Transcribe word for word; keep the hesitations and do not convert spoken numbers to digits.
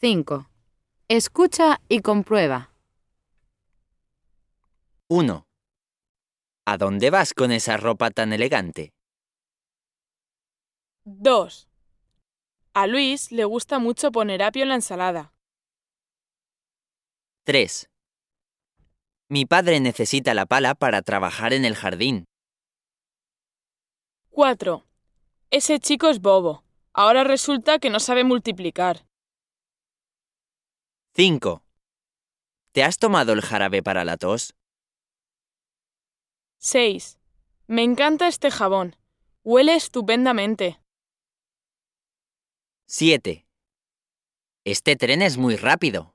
cinco. Escucha y comprueba. uno. ¿A dónde vas con esa ropa tan elegante? dos. A Luis le gusta mucho poner apio en la ensalada. tres. Mi padre necesita la pala para trabajar en el jardín. cuatro. Ese chico es bobo. Ahora resulta que no sabe multiplicar. cinco. ¿Te has tomado el jarabe para la tos? seis. Me encanta este jabón. Huele estupendamente. siete. Este tren es muy rápido.